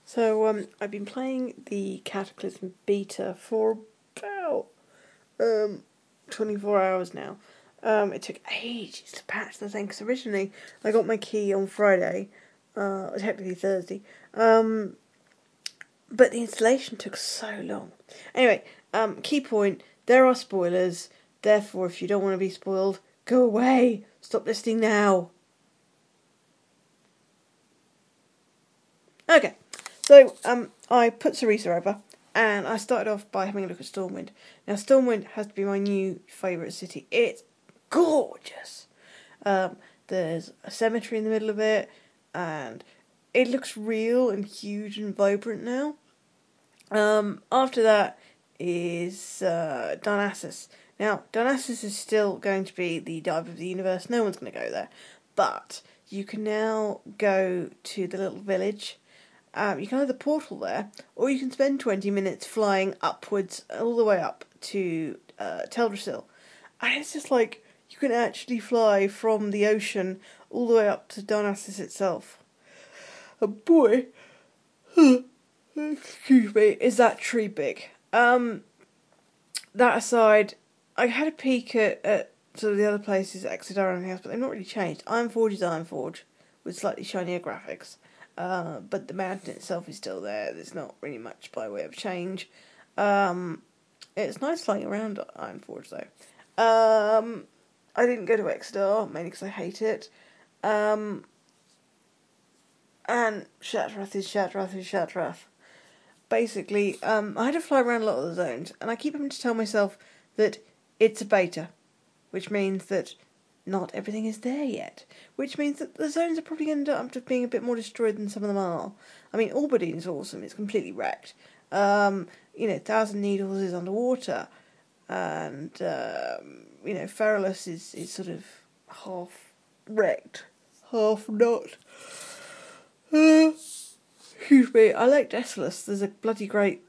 I've been playing the Cataclysm beta for about 24 hours now. It took ages to patch the thing, because originally I got my key on Friday, technically Thursday, but the installation took so long. Anyway, key point, there are spoilers, therefore if you don't want to be spoiled, go away, stop listening now. Okay, so I put Sarisa over, and I started off by having a look at Stormwind. Now, Stormwind has to be my new favourite city. It's gorgeous. There's a cemetery in the middle of it, and it looks real and huge and vibrant now. After that is Darnassus. Now, Darnassus is still going to be the dive of the universe. No one's going to go there. But you can now go to the little village. You can either portal there, or you can spend 20 minutes flying upwards, all the way up to Teldrassil. And it's just like, you can actually fly from the ocean all the way up to Darnassus itself. And boy, excuse me, is that tree big. That aside, I had a peek at sort of the other places, Exodar and everything else, but they've not really changed. Ironforge is Ironforge, with slightly shinier graphics. But the mountain itself is still there. There's not really much by way of change. It's nice flying around Ironforge though. I didn't go to Exodar, mainly because I hate it. And Shattrath is Shattrath. Basically, I had to fly around a lot of the zones, and I keep having to tell myself that it's a beta, which means that not everything is there yet, which means that the zones are probably going to end up being a bit more destroyed than some of them are. I mean, Albadine is awesome, it's completely wrecked. Thousand Needles is underwater, and, Feralus is sort of half wrecked, half not. Excuse me, I like Desolace. There's a bloody great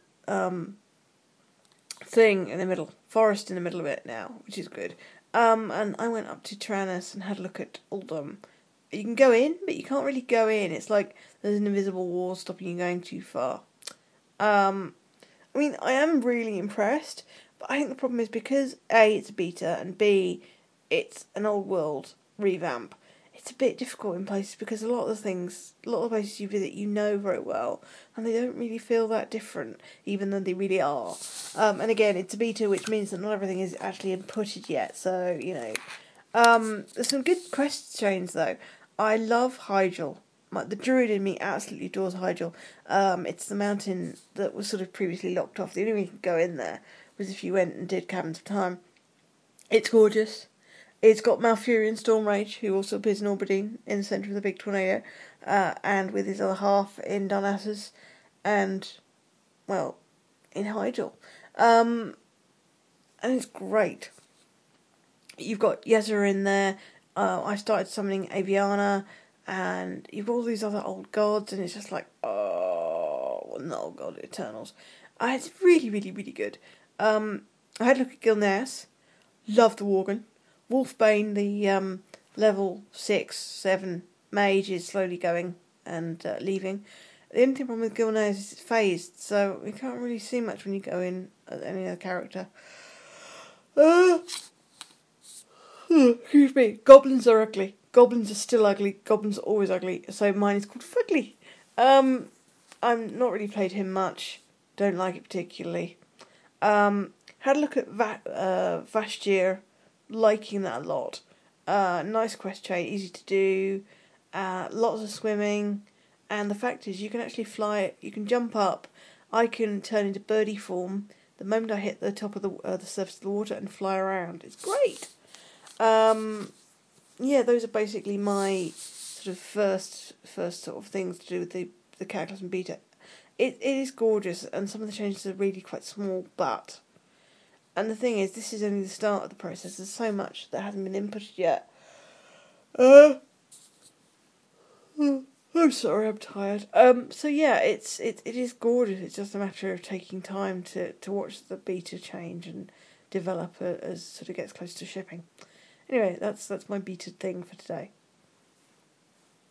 thing in the middle, forest in the middle of it now, which is good. And I went up to Tyrannus and had a look at Uldum. You can go in, but you can't really go in. It's like there's an invisible wall stopping you going too far. I am really impressed, but I think the problem is because A, it's a beta, and B, it's an old world revamp. It's a bit difficult in places because a lot of the places you visit you know very well, and they don't really feel that different, even though they really are. And again, it's a beta, which means that not everything is actually inputted yet, so, there's some good quest chains, though. I love Hyjal. The druid in me absolutely adores Hyjal. It's the mountain that was sort of previously locked off. The only way you could go in there was if you went and did Caverns of Time. It's gorgeous. It's got Malfurion Stormrage, who also appears in Albadine, in the centre of the big tornado, and with his other half in Darnassus, and, well, in Hyjal. And it's great. You've got Yezza in there. I started summoning Aviana, and you've got all these other old gods, and it's just like, not old god, Eternals. It's really, really, really good. I had a look at Gilneas. Love the Worgen. Wolfbane, the level 6, 7 mage, is slowly going and leaving. The only problem with Gilneas is it's phased, so you can't really see much when you go in as any other character. Excuse me. Goblins are ugly. Goblins are still ugly. Goblins are always ugly. So mine is called Fugly. I'm not really played him much. Don't like it particularly. Had a look at Vashj'ir. Liking that a lot. Nice quest chain, easy to do. Lots of swimming. And the fact is, you can actually fly. You can jump up. I can turn into birdie form the moment I hit the top of the surface of the water and fly around. It's great. Those are basically my sort of first sort of things to do with the Cataclysm beta. It is gorgeous, and some of the changes are really quite small, but... And the thing is, this is only the start of the process. There's so much that hasn't been inputted yet. I'm sorry, I'm tired. It is gorgeous. It's just a matter of taking time to watch the beta change and develop as sort of gets close to shipping. Anyway, that's my beta thing for today.